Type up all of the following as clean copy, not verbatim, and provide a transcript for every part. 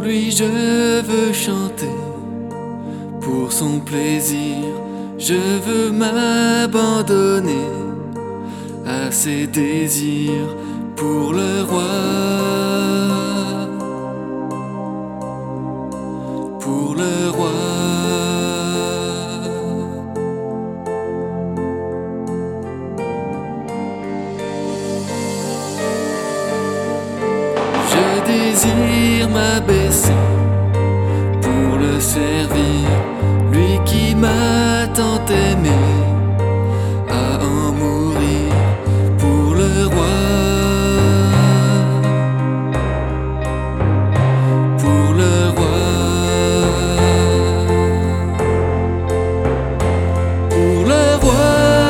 Pour lui je veux chanter, pour son plaisir je veux m'abandonner à ses désirs pour le roi, pour le roi. Je désire m'abaisser pour le servir, lui qui m'a tant aimé, à en mourir pour le roi, pour le roi, pour le roi.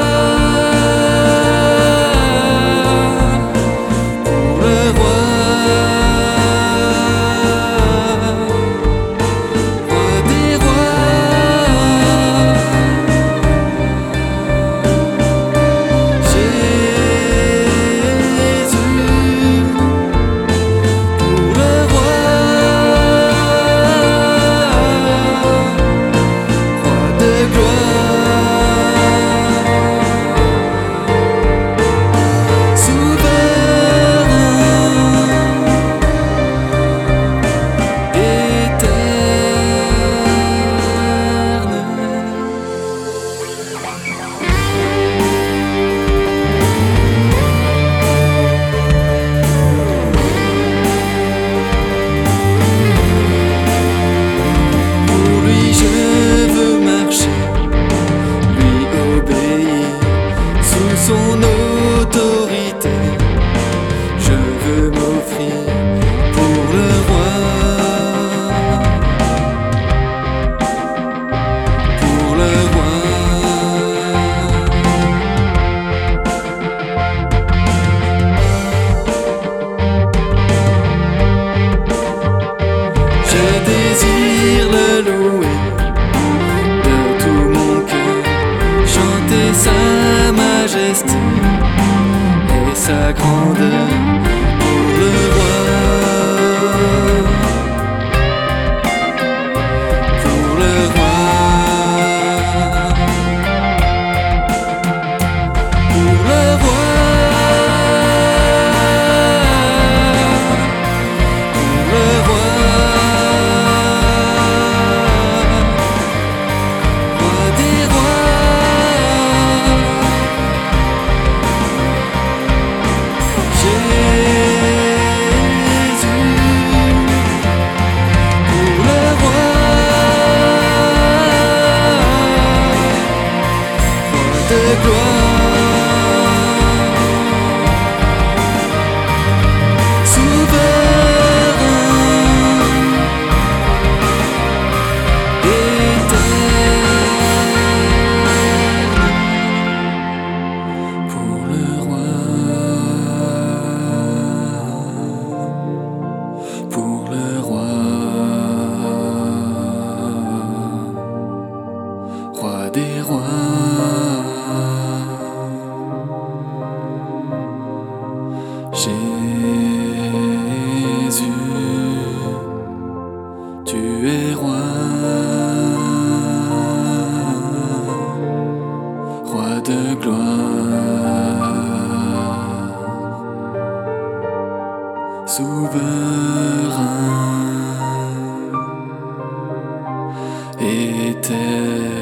Son autorité, je veux m'offrir pour le roi, pour le roi. Je désire le louer de tout mon cœur, chanter sa majesté et sa grandeur pour le roi, pour le roi, pour le roi, pour le roi, roi des rois. De gloire, souverain, éternel, pour le roi, pour le roi, roi des rois. Jésus, tu es roi, roi de gloire, souverain, éternel.